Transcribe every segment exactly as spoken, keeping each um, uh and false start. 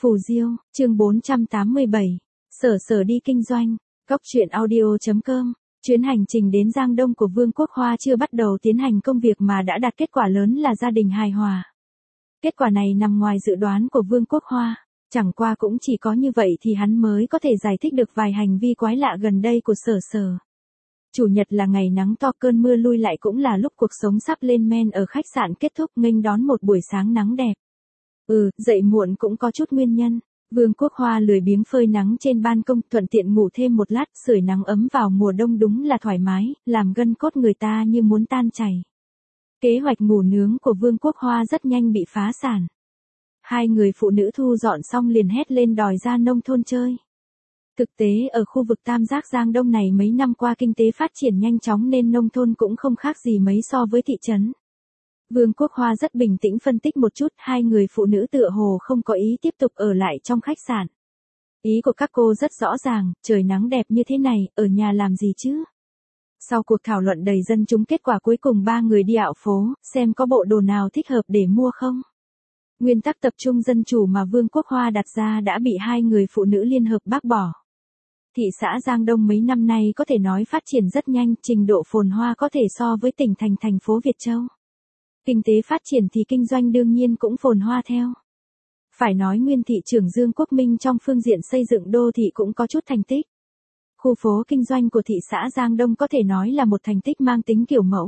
Phù Diêu, chương bốn trăm tám mươi bảy. Sở sở đi kinh doanh. Góc truyện audio.com. Chuyến hành trình đến Giang Đông của Vương Quốc Hoa chưa bắt đầu tiến hành công việc mà đã đạt kết quả lớn là gia đình hài hòa. Kết quả này nằm ngoài dự đoán của Vương Quốc Hoa. Chẳng qua cũng chỉ có như vậy thì hắn mới có thể giải thích được vài hành vi quái lạ gần đây của sở sở. Chủ nhật là ngày nắng to, cơn mưa lui lại, cũng là lúc cuộc sống sắp lên men ở khách sạn kết thúc, nghênh đón một buổi sáng nắng đẹp. Ừ, dậy muộn cũng có chút nguyên nhân. Vương Quốc Hoa lười biếng phơi nắng trên ban công, thuận tiện ngủ thêm một lát, sưởi nắng ấm vào mùa đông đúng là thoải mái, làm gân cốt người ta như muốn tan chảy. Kế hoạch ngủ nướng của Vương Quốc Hoa rất nhanh bị phá sản. Hai người phụ nữ thu dọn xong liền hét lên đòi ra nông thôn chơi. Thực tế ở khu vực Tam Giác Giang Đông này mấy năm qua kinh tế phát triển nhanh chóng nên nông thôn cũng không khác gì mấy so với thị trấn. Vương Quốc Hoa rất bình tĩnh phân tích một chút, hai người phụ nữ tựa hồ không có ý tiếp tục ở lại trong khách sạn. Ý của các cô rất rõ ràng, trời nắng đẹp như thế này, ở nhà làm gì chứ? Sau cuộc thảo luận đầy dân chúng, kết quả cuối cùng ba người đi dạo phố, xem có bộ đồ nào thích hợp để mua không. Nguyên tắc tập trung dân chủ mà Vương Quốc Hoa đặt ra đã bị hai người phụ nữ liên hợp bác bỏ. Thị xã Giang Đông mấy năm nay có thể nói phát triển rất nhanh, trình độ phồn hoa có thể so với tỉnh thành thành phố Việt Châu. Kinh tế phát triển thì kinh doanh đương nhiên cũng phồn hoa theo. Phải nói nguyên thị trưởng Dương Quốc Minh trong phương diện xây dựng đô thị cũng có chút thành tích. Khu phố kinh doanh của thị xã Giang Đông có thể nói là một thành tích mang tính kiểu mẫu.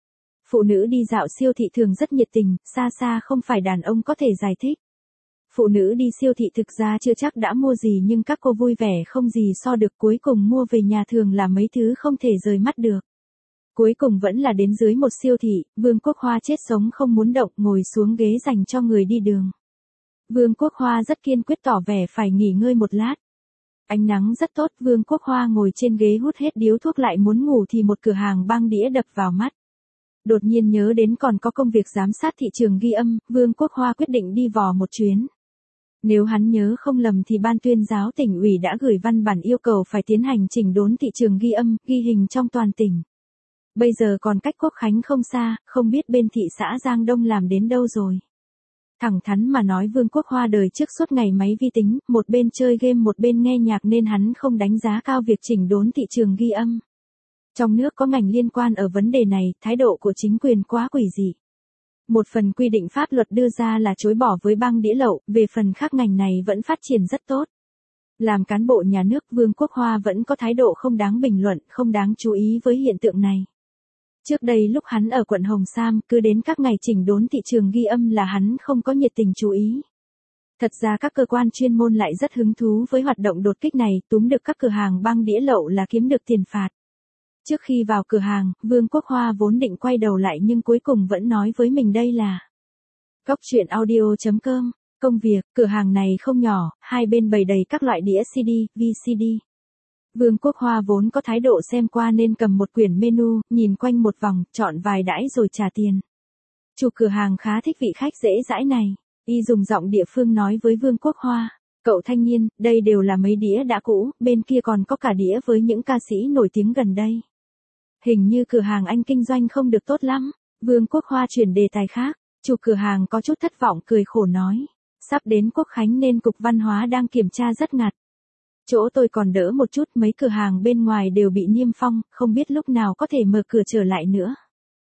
Phụ nữ đi dạo siêu thị thường rất nhiệt tình, xa xa không phải đàn ông có thể giải thích. Phụ nữ đi siêu thị thực ra chưa chắc đã mua gì nhưng các cô vui vẻ không gì so được, cuối cùng mua về nhà thường là mấy thứ không thể rời mắt được. Cuối cùng vẫn là đến dưới một siêu thị, Vương Quốc Hoa chết sống không muốn động, ngồi xuống ghế dành cho người đi đường. Vương Quốc Hoa rất kiên quyết tỏ vẻ phải nghỉ ngơi một lát. Ánh nắng rất tốt, Vương Quốc Hoa ngồi trên ghế hút hết điếu thuốc lại muốn ngủ thì một cửa hàng băng đĩa đập vào mắt. Đột nhiên nhớ đến còn có công việc giám sát thị trường ghi âm, Vương Quốc Hoa quyết định đi vò một chuyến. Nếu hắn nhớ không lầm thì ban tuyên giáo tỉnh ủy đã gửi văn bản yêu cầu phải tiến hành chỉnh đốn thị trường ghi âm, ghi hình trong toàn tỉnh. Bây giờ còn cách Quốc Khánh không xa, không biết bên thị xã Giang Đông làm đến đâu rồi. Thẳng thắn mà nói, Vương Quốc Hoa đời trước suốt ngày máy vi tính, một bên chơi game một bên nghe nhạc nên hắn không đánh giá cao việc chỉnh đốn thị trường ghi âm. Trong nước có ngành liên quan ở vấn đề này, thái độ của chính quyền quá quỷ dị. Một phần quy định pháp luật đưa ra là chối bỏ với băng đĩa lậu, về phần khác ngành này vẫn phát triển rất tốt. Làm cán bộ nhà nước, Vương Quốc Hoa vẫn có thái độ không đáng bình luận, không đáng chú ý với hiện tượng này. Trước đây lúc hắn ở quận Hồng Sam, cứ đến các ngày chỉnh đốn thị trường ghi âm là hắn không có nhiệt tình chú ý. Thật ra các cơ quan chuyên môn lại rất hứng thú với hoạt động đột kích này, túm được các cửa hàng băng đĩa lậu là kiếm được tiền phạt. Trước khi vào cửa hàng, Vương Quốc Hoa vốn định quay đầu lại nhưng cuối cùng vẫn nói với mình đây là Góc truyện audio.com. Công việc, cửa hàng này không nhỏ, hai bên bày đầy các loại đĩa xê đê, vê xê đê. Vương Quốc Hoa vốn có thái độ xem qua nên cầm một quyển menu, nhìn quanh một vòng, chọn vài đãi rồi trả tiền. Chủ cửa hàng khá thích vị khách dễ dãi này, y dùng giọng địa phương nói với Vương Quốc Hoa, cậu thanh niên, đây đều là mấy đĩa đã cũ, bên kia còn có cả đĩa với những ca sĩ nổi tiếng gần đây. Hình như cửa hàng anh kinh doanh không được tốt lắm. Vương Quốc Hoa chuyển đề tài khác, chủ cửa hàng có chút thất vọng cười khổ nói, sắp đến Quốc Khánh nên Cục Văn hóa đang kiểm tra rất ngặt. Chỗ tôi còn đỡ một chút, mấy cửa hàng bên ngoài đều bị niêm phong, không biết lúc nào có thể mở cửa trở lại nữa.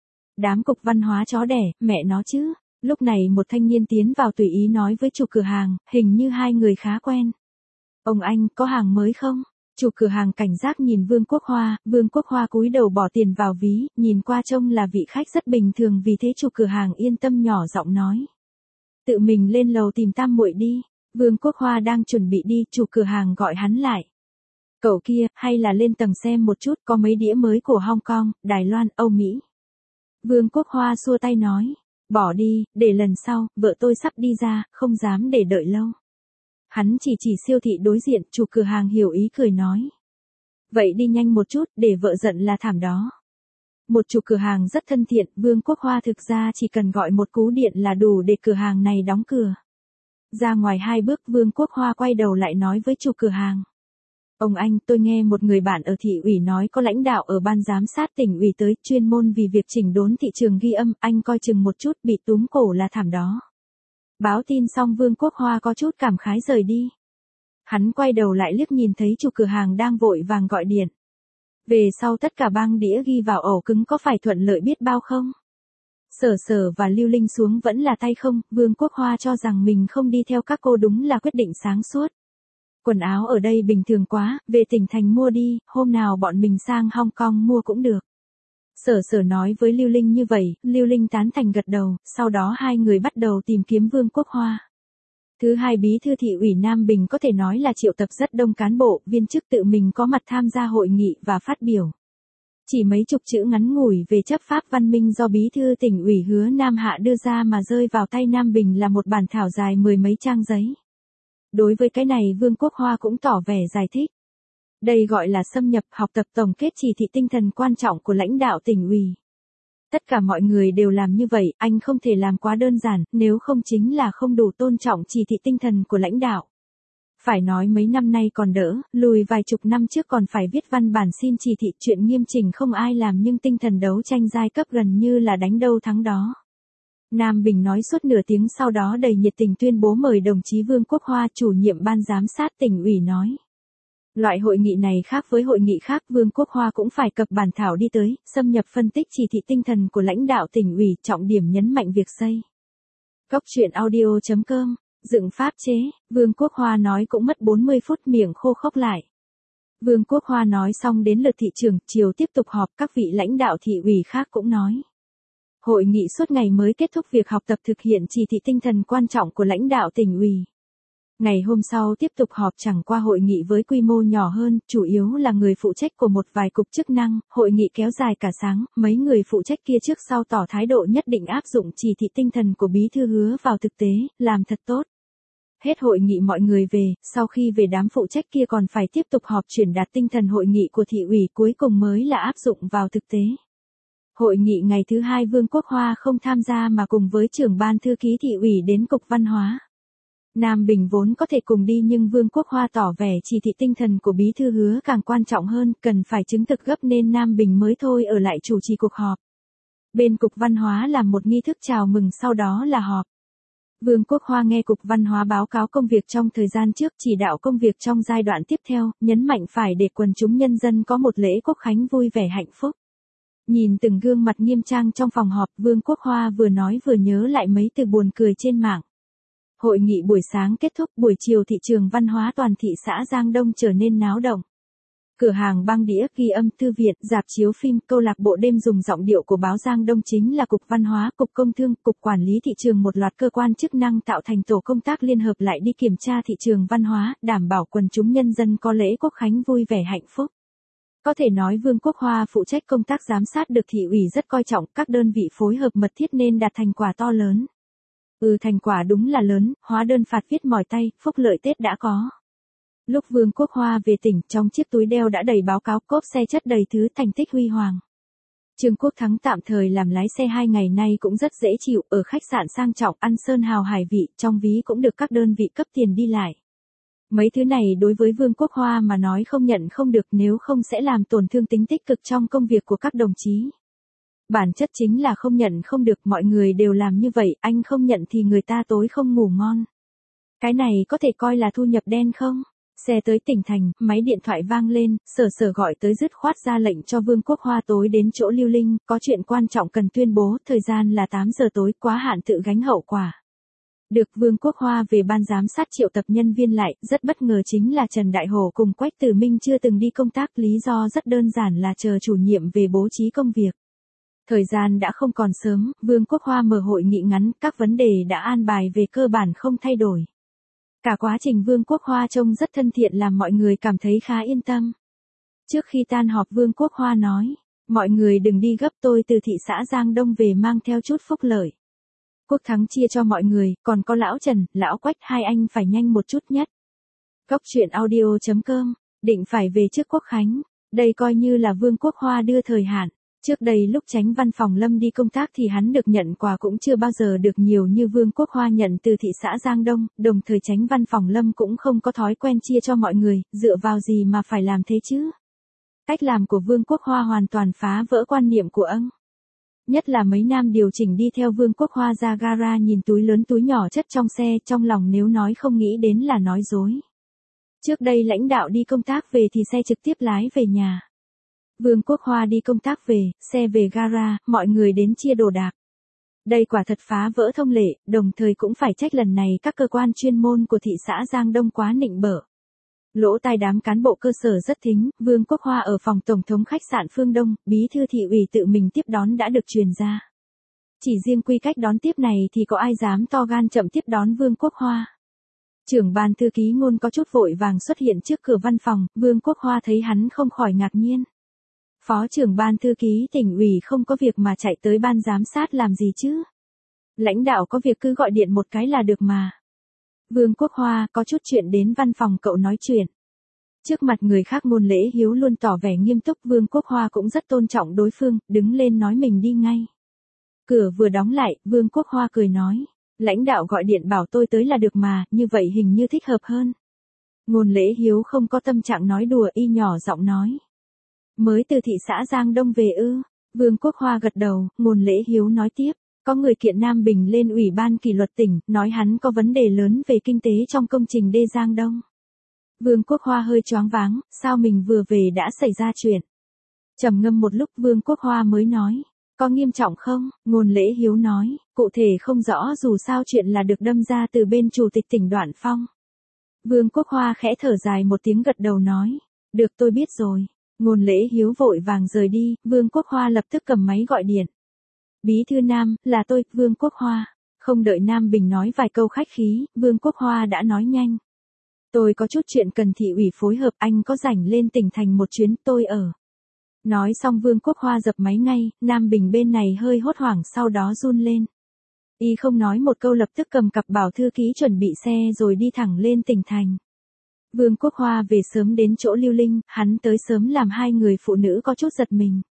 Đám Cục Văn hóa chó đẻ, mẹ nó chứ. Lúc này một thanh niên tiến vào tùy ý nói với chủ cửa hàng, hình như hai người khá quen. Ông anh, có hàng mới không? Chủ cửa hàng cảnh giác nhìn Vương Quốc Hoa, Vương Quốc Hoa cúi đầu bỏ tiền vào ví, nhìn qua trông là vị khách rất bình thường, vì thế chủ cửa hàng yên tâm nhỏ giọng nói. Tự mình lên lầu tìm tam muội đi. Vương Quốc Hoa đang chuẩn bị đi, chủ cửa hàng gọi hắn lại. Cậu kia, hay là lên tầng xem một chút, có mấy đĩa mới của Hong Kong, Đài Loan, Âu Mỹ. Vương Quốc Hoa xua tay nói, bỏ đi, để lần sau, vợ tôi sắp đi ra, không dám để đợi lâu. Hắn chỉ chỉ siêu thị đối diện, chủ cửa hàng hiểu ý cười nói. Vậy đi nhanh một chút, để vợ giận là thảm đó. Một chủ cửa hàng rất thân thiện, Vương Quốc Hoa thực ra chỉ cần gọi một cú điện là đủ để cửa hàng này đóng cửa. Ra ngoài hai bước, Vương Quốc Hoa quay đầu lại nói với chủ cửa hàng. Ông anh, tôi nghe một người bạn ở thị ủy nói có lãnh đạo ở ban giám sát tỉnh ủy tới, chuyên môn vì việc chỉnh đốn thị trường ghi âm, anh coi chừng một chút, bị túm cổ là thảm đó. Báo tin xong Vương Quốc Hoa có chút cảm khái rời đi. Hắn quay đầu lại liếc nhìn thấy chủ cửa hàng đang vội vàng gọi điện. Về sau tất cả băng đĩa ghi vào ổ cứng có phải thuận lợi biết bao không? Sở Sở và Lưu Linh xuống vẫn là tay không, Vương Quốc Hoa cho rằng mình không đi theo các cô đúng là quyết định sáng suốt. Quần áo ở đây bình thường quá, về tỉnh thành mua đi, hôm nào bọn mình sang Hong Kong mua cũng được. Sở Sở nói với Lưu Linh như vậy, Lưu Linh tán thành gật đầu, sau đó hai người bắt đầu tìm kiếm Vương Quốc Hoa. Thứ hai bí thư thị ủy Nam Bình có thể nói là triệu tập rất đông cán bộ, viên chức tự mình có mặt tham gia hội nghị và phát biểu. Chỉ mấy chục chữ ngắn ngủi về chấp pháp văn minh do bí thư tỉnh ủy Hứa Nam Hạ đưa ra mà rơi vào tay Nam Bình là một bản thảo dài mười mấy trang giấy. Đối với cái này Vương Quốc Hoa cũng tỏ vẻ giải thích. Đây gọi là xâm nhập học tập tổng kết chỉ thị tinh thần quan trọng của lãnh đạo tỉnh ủy. Tất cả mọi người đều làm như vậy, anh không thể làm quá đơn giản, nếu không chính là không đủ tôn trọng chỉ thị tinh thần của lãnh đạo. Phải nói mấy năm nay còn đỡ, lùi vài chục năm trước còn phải viết văn bản xin chỉ thị, chuyện nghiêm chỉnh không ai làm nhưng tinh thần đấu tranh giai cấp gần như là đánh đâu thắng đó. Nam Bình nói suốt nửa tiếng sau đó đầy nhiệt tình tuyên bố mời đồng chí Vương Quốc Hoa, chủ nhiệm ban giám sát tỉnh ủy nói. Loại hội nghị này khác với hội nghị khác, Vương Quốc Hoa cũng phải cập bản thảo đi tới, xâm nhập phân tích chỉ thị tinh thần của lãnh đạo tỉnh ủy, trọng điểm nhấn mạnh việc xây. Cốc truyện audio chấm com, dựng pháp chế, Vương Quốc Hoa nói cũng mất bốn mươi phút miệng khô khốc lại. Vương Quốc Hoa nói xong đến lượt thị trưởng, chiều tiếp tục họp, các vị lãnh đạo thị ủy khác cũng nói. Hội nghị suốt ngày mới kết thúc việc học tập thực hiện chỉ thị tinh thần quan trọng của lãnh đạo tỉnh ủy. Ngày hôm sau tiếp tục họp, chẳng qua hội nghị với quy mô nhỏ hơn, chủ yếu là người phụ trách của một vài cục chức năng, hội nghị kéo dài cả sáng, mấy người phụ trách kia trước sau tỏ thái độ nhất định áp dụng chỉ thị tinh thần của bí thư Hứa vào thực tế, làm thật tốt. Hết hội nghị mọi người về, sau khi về đám phụ trách kia còn phải tiếp tục họp truyền đạt tinh thần hội nghị của thị ủy, cuối cùng mới là áp dụng vào thực tế. Hội nghị ngày thứ hai Vương Quốc Hoa không tham gia mà cùng với trưởng ban thư ký thị ủy đến cục văn hóa. Nam Bình vốn có thể cùng đi nhưng Vương Quốc Hoa tỏ vẻ chỉ thị tinh thần của bí thư Hứa càng quan trọng hơn, cần phải chứng thực gấp nên Nam Bình mới thôi ở lại chủ trì cuộc họp. Bên cục văn hóa làm một nghi thức chào mừng sau đó là họp. Vương Quốc Hoa nghe cục văn hóa báo cáo công việc trong thời gian trước, chỉ đạo công việc trong giai đoạn tiếp theo, nhấn mạnh phải để quần chúng nhân dân có một lễ quốc khánh vui vẻ hạnh phúc. Nhìn từng gương mặt nghiêm trang trong phòng họp, Vương Quốc Hoa vừa nói vừa nhớ lại mấy từ buồn cười trên mạng. Hội nghị buổi sáng kết thúc, buổi chiều thị trường văn hóa toàn thị xã Giang Đông trở nên náo động. Cửa hàng băng đĩa, ghi âm, thư viện, rạp chiếu phim, câu lạc bộ đêm dùng giọng điệu của báo Giang Đông chính là cục văn hóa, cục công thương, cục quản lý thị trường, một loạt cơ quan chức năng tạo thành tổ công tác liên hợp lại đi kiểm tra thị trường văn hóa, đảm bảo quần chúng nhân dân có lễ quốc khánh vui vẻ hạnh phúc. Có thể nói Vương Quốc Hoa phụ trách công tác giám sát được thị ủy rất coi trọng, các đơn vị phối hợp mật thiết nên đạt thành quả to lớn. Ừ, thành quả đúng là lớn, hóa đơn phạt viết mỏi tay, phúc lợi Tết đã có. Lúc Vương Quốc Hoa về tỉnh, trong chiếc túi đeo đã đầy báo cáo, cốp xe chất đầy thứ thành tích huy hoàng. Trương Quốc Thắng tạm thời làm lái xe hai ngày nay cũng rất dễ chịu, ở khách sạn sang trọng, ăn sơn hào hải vị, trong ví cũng được các đơn vị cấp tiền đi lại. Mấy thứ này đối với Vương Quốc Hoa mà nói không nhận không được, nếu không sẽ làm tổn thương tính tích cực trong công việc của các đồng chí. Bản chất chính là không nhận không được, mọi người đều làm như vậy, anh không nhận thì người ta tối không ngủ ngon. Cái này có thể coi là thu nhập đen không? Xe tới tỉnh thành, máy điện thoại vang lên, Sở Sở gọi tới dứt khoát ra lệnh cho Vương Quốc Hoa tối đến chỗ Lưu Linh, có chuyện quan trọng cần tuyên bố, thời gian là tám giờ tối, quá hạn tự gánh hậu quả. Được, Vương Quốc Hoa về ban giám sát triệu tập nhân viên lại, rất bất ngờ chính là Trần Đại Hổ cùng Quách Tử Minh chưa từng đi công tác, lý do rất đơn giản là chờ chủ nhiệm về bố trí công việc. Thời gian đã không còn sớm, Vương Quốc Hoa mở hội nghị ngắn, các vấn đề đã an bài về cơ bản không thay đổi. Cả quá trình Vương Quốc Hoa trông rất thân thiện làm mọi người cảm thấy khá yên tâm. Trước khi tan họp Vương Quốc Hoa nói, mọi người đừng đi gấp, tôi từ thị xã Giang Đông về mang theo chút phúc lợi. Quốc Thắng chia cho mọi người, còn có lão Trần, lão Quách, hai anh phải nhanh một chút nhất. Cốc truyện audio chấm com, định phải về trước Quốc Khánh, đây coi như là Vương Quốc Hoa đưa thời hạn. Trước đây lúc Chánh Văn phòng Lâm đi công tác thì hắn được nhận quà cũng chưa bao giờ được nhiều như Vương Quốc Hoa nhận từ thị xã Giang Đông, đồng thời Chánh Văn phòng Lâm cũng không có thói quen chia cho mọi người, dựa vào gì mà phải làm thế chứ? Cách làm của Vương Quốc Hoa hoàn toàn phá vỡ quan niệm của ông. Nhất là mấy nam điều chỉnh đi theo Vương Quốc Hoa ra gara nhìn túi lớn túi nhỏ chất trong xe, trong lòng nếu nói không nghĩ đến là nói dối. Trước đây lãnh đạo đi công tác về thì xe trực tiếp lái về nhà. Vương Quốc Hoa đi công tác về, xe về gara, mọi người đến chia đồ đạc. Đây quả thật phá vỡ thông lệ, đồng thời cũng phải trách lần này các cơ quan chuyên môn của thị xã Giang Đông quá nịnh bợ. Lỗ tai đám cán bộ cơ sở rất thính, Vương Quốc Hoa ở phòng tổng thống khách sạn Phương Đông, bí thư thị ủy tự mình tiếp đón đã được truyền ra. Chỉ riêng quy cách đón tiếp này thì có ai dám to gan chậm tiếp đón Vương Quốc Hoa. Trưởng ban thư ký Ngôn có chút vội vàng xuất hiện trước cửa văn phòng, Vương Quốc Hoa thấy hắn không khỏi ngạc nhiên. Phó trưởng ban thư ký tỉnh ủy không có việc mà chạy tới ban giám sát làm gì chứ? Lãnh đạo có việc cứ gọi điện một cái là được mà. Vương Quốc Hoa, có chút chuyện đến văn phòng cậu nói chuyện. Trước mặt người khác Ngôn Lễ Hiếu luôn tỏ vẻ nghiêm túc, Vương Quốc Hoa cũng rất tôn trọng đối phương, đứng lên nói mình đi ngay. Cửa vừa đóng lại, Vương Quốc Hoa cười nói, lãnh đạo gọi điện bảo tôi tới là được mà, như vậy hình như thích hợp hơn. Ngôn Lễ Hiếu không có tâm trạng nói đùa, y nhỏ giọng nói. Mới từ thị xã Giang Đông về ư? Vương Quốc Hoa gật đầu, Ngôn Lễ Hiếu nói tiếp. Có người kiện Nam Bình lên Ủy ban kỷ luật tỉnh, nói hắn có vấn đề lớn về kinh tế trong công trình đê Giang Đông. Vương Quốc Hoa hơi choáng váng, sao mình vừa về đã xảy ra chuyện. Trầm ngâm một lúc Vương Quốc Hoa mới nói, có nghiêm trọng không? Ngôn Lễ Hiếu nói, cụ thể không rõ, dù sao chuyện là được đâm ra từ bên chủ tịch tỉnh Đoạn Phong. Vương Quốc Hoa khẽ thở dài một tiếng gật đầu nói, được tôi biết rồi. Ngôn Lễ Hiếu vội vàng rời đi, Vương Quốc Hoa lập tức cầm máy gọi điện. Bí thư Nam, là tôi, Vương Quốc Hoa. Không đợi Nam Bình nói vài câu khách khí, Vương Quốc Hoa đã nói nhanh. Tôi có chút chuyện cần thị ủy phối hợp, anh có rảnh lên tỉnh thành một chuyến, tôi ở. Nói xong Vương Quốc Hoa dập máy ngay, Nam Bình bên này hơi hốt hoảng sau đó run lên. Y không nói một câu lập tức cầm cặp bảo thư ký chuẩn bị xe rồi đi thẳng lên tỉnh thành. Vương Quốc Hoa về sớm đến chỗ Lưu Linh, hắn tới sớm làm hai người phụ nữ có chút giật mình.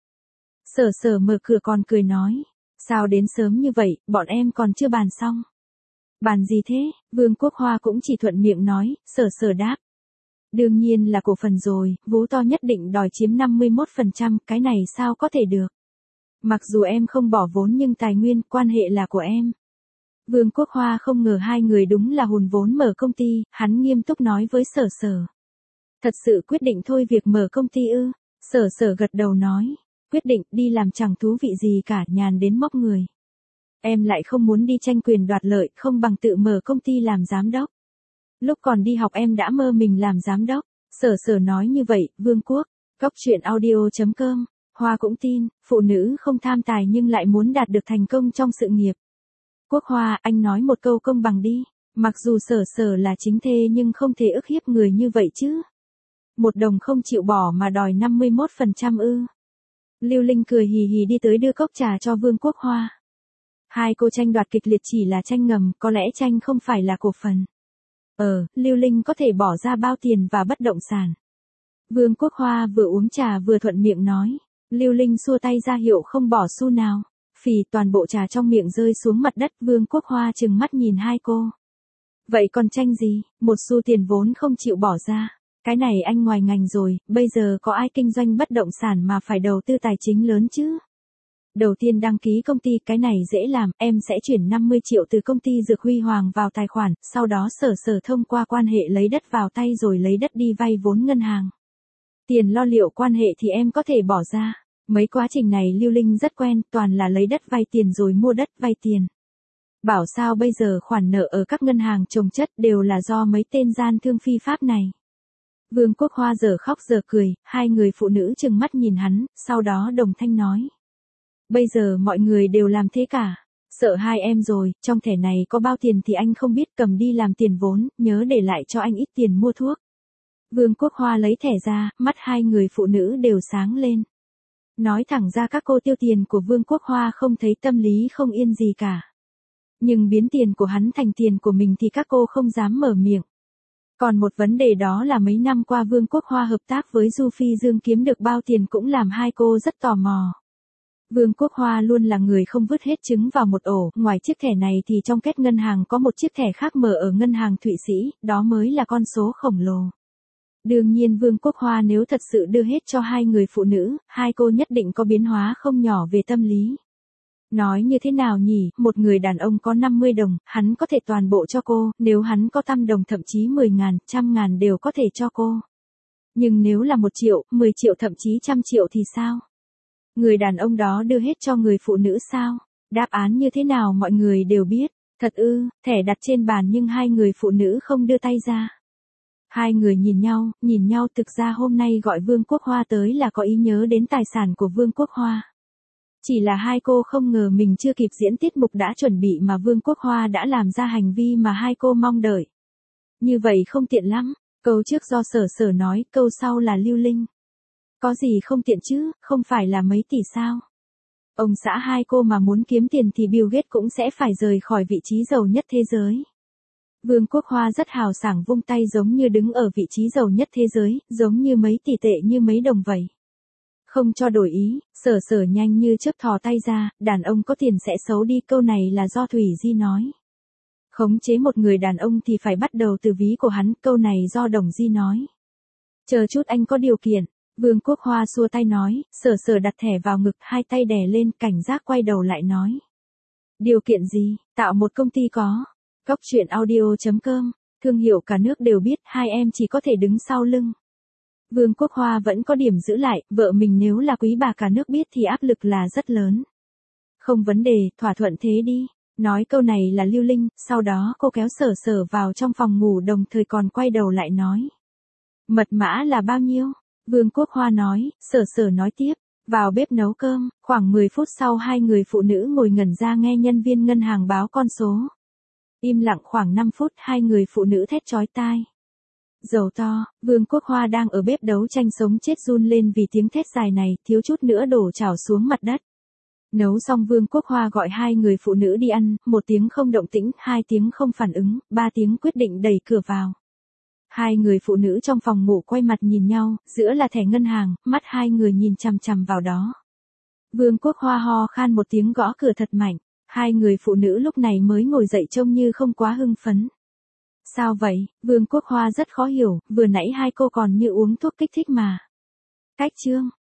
Sở Sở mở cửa còn cười nói. Sao đến sớm như vậy, bọn em còn chưa bàn xong. Bàn gì thế? Vương Quốc Hoa cũng chỉ thuận miệng nói, Sở Sở đáp. Đương nhiên là cổ phần rồi, Vú To nhất định đòi chiếm năm mươi mốt phần trăm, cái này sao có thể được. Mặc dù em không bỏ vốn nhưng tài nguyên, quan hệ là của em. Vương Quốc Hoa không ngờ hai người đúng là hùn vốn mở công ty, hắn nghiêm túc nói với Sở Sở. Thật sự quyết định thôi việc mở công ty ư? Sở Sở gật đầu nói. Quyết định đi làm chẳng thú vị gì cả, nhàn đến móc người. Em lại không muốn đi tranh quyền đoạt lợi, không bằng tự mở công ty làm giám đốc. Lúc còn đi học em đã mơ mình làm giám đốc. Sở Sở nói như vậy, Vương Quốc. Góc truyện audio chấm com. Hoa cũng tin, phụ nữ không tham tài nhưng lại muốn đạt được thành công trong sự nghiệp. Quốc Hoa, anh nói một câu công bằng đi. Mặc dù Sở Sở là chính thê nhưng không thể ức hiếp người như vậy chứ. Một đồng không chịu bỏ mà đòi năm mươi mốt phần trăm ư. Lưu Linh cười hì hì đi tới đưa cốc trà cho Vương Quốc Hoa. Hai cô tranh đoạt kịch liệt chỉ là tranh ngầm, có lẽ tranh không phải là cổ phần. Ờ, Lưu Linh có thể bỏ ra bao tiền và bất động sản. Vương Quốc Hoa vừa uống trà vừa thuận miệng nói. Lưu Linh xua tay ra hiệu không bỏ xu nào. Phì toàn bộ trà trong miệng rơi xuống mặt đất, Vương Quốc Hoa trừng mắt nhìn hai cô. Vậy còn tranh gì, một xu tiền vốn không chịu bỏ ra. Cái này anh ngoài ngành rồi, bây giờ có ai kinh doanh bất động sản mà phải đầu tư tài chính lớn chứ? Đầu tiên đăng ký công ty, cái này dễ làm, em sẽ chuyển năm mươi triệu từ công ty Dược Huy Hoàng vào tài khoản, sau đó Sở Sở thông qua quan hệ lấy đất vào tay rồi lấy đất đi vay vốn ngân hàng. Tiền lo liệu quan hệ thì em có thể bỏ ra. Mấy quá trình này Lưu Linh rất quen, toàn là lấy đất vay tiền rồi mua đất vay tiền. Bảo sao bây giờ khoản nợ ở các ngân hàng chồng chất đều là do mấy tên gian thương phi pháp này. Vương Quốc Hoa giờ khóc giờ cười, hai người phụ nữ trừng mắt nhìn hắn, sau đó đồng thanh nói. Bây giờ mọi người đều làm thế cả. Sợ hai em rồi, trong thẻ này có bao tiền thì anh không biết, cầm đi làm tiền vốn, nhớ để lại cho anh ít tiền mua thuốc. Vương Quốc Hoa lấy thẻ ra, mắt hai người phụ nữ đều sáng lên. Nói thẳng ra các cô tiêu tiền của Vương Quốc Hoa không thấy tâm lý không yên gì cả. Nhưng biến tiền của hắn thành tiền của mình thì các cô không dám mở miệng. Còn một vấn đề đó là mấy năm qua Vương Quốc Hoa hợp tác với Du Phi Dương kiếm được bao tiền cũng làm hai cô rất tò mò. Vương Quốc Hoa luôn là người không vứt hết trứng vào một ổ, ngoài chiếc thẻ này thì trong kết ngân hàng có một chiếc thẻ khác mở ở ngân hàng Thụy Sĩ, đó mới là con số khổng lồ. Đương nhiên Vương Quốc Hoa nếu thật sự đưa hết cho hai người phụ nữ, hai cô nhất định có biến hóa không nhỏ về tâm lý. Nói như thế nào nhỉ, một người đàn ông có năm mươi đồng, hắn có thể toàn bộ cho cô, nếu hắn có trăm đồng thậm chí mười ngàn, trăm ngàn đều có thể cho cô. Nhưng nếu là một triệu, mười triệu thậm chí trăm triệu thì sao? Người đàn ông đó đưa hết cho người phụ nữ sao? Đáp án như thế nào mọi người đều biết. Thật ư, thẻ đặt trên bàn nhưng hai người phụ nữ không đưa tay ra. Hai người nhìn nhau, nhìn nhau thực ra hôm nay gọi Vương Quốc Hoa tới là có ý nhớ đến tài sản của Vương Quốc Hoa. Chỉ là hai cô không ngờ mình chưa kịp diễn tiết mục đã chuẩn bị mà Vương Quốc Hoa đã làm ra hành vi mà hai cô mong đợi. Như vậy không tiện lắm, câu trước do Sở Sở nói, câu sau là Lưu Linh. Có gì không tiện chứ, không phải là mấy tỷ sao? Ông xã hai cô mà muốn kiếm tiền thì Bill Gates cũng sẽ phải rời khỏi vị trí giàu nhất thế giới. Vương Quốc Hoa rất hào sảng vung tay giống như đứng ở vị trí giàu nhất thế giới, giống như mấy tỷ tệ như mấy đồng vậy. Không cho đổi ý, Sở Sở nhanh như chớp thò tay ra, đàn ông có tiền sẽ xấu đi, câu này là do Thủy Di nói. Khống chế một người đàn ông thì phải bắt đầu từ ví của hắn, câu này do Đồng Di nói. Chờ chút anh có điều kiện, Vương Quốc Hoa xua tay nói, Sở Sở đặt thẻ vào ngực, hai tay đè lên, cảnh giác quay đầu lại nói. Điều kiện gì, tạo một công ty có. Góc truyện audio chấm com, thương hiệu cả nước đều biết, hai em chỉ có thể đứng sau lưng. Vương Quốc Hoa vẫn có điểm giữ lại, vợ mình nếu là quý bà cả nước biết thì áp lực là rất lớn. Không vấn đề, thỏa thuận thế đi. Nói câu này là Lưu Linh, sau đó cô kéo Sở Sở vào trong phòng ngủ đồng thời còn quay đầu lại nói. Mật mã là bao nhiêu? Vương Quốc Hoa nói, Sở Sở nói tiếp, vào bếp nấu cơm, khoảng mười phút sau hai người phụ nữ ngồi ngẩn ra nghe nhân viên ngân hàng báo con số. Im lặng khoảng năm phút, hai người phụ nữ thét chói tai. Dầu to, Vương Quốc Hoa đang ở bếp đấu tranh sống chết run lên vì tiếng thét dài này, thiếu chút nữa đổ chảo xuống mặt đất. Nấu xong Vương Quốc Hoa gọi hai người phụ nữ đi ăn, một tiếng không động tĩnh, hai tiếng không phản ứng, ba tiếng quyết định đẩy cửa vào. Hai người phụ nữ trong phòng ngủ quay mặt nhìn nhau, giữa là thẻ ngân hàng, mắt hai người nhìn chằm chằm vào đó. Vương Quốc Hoa ho khan một tiếng gõ cửa thật mạnh, hai người phụ nữ lúc này mới ngồi dậy trông như không quá hưng phấn. Sao vậy? Vương Quốc Hoa rất khó hiểu, vừa nãy hai cô còn như uống thuốc kích thích mà. Cách chương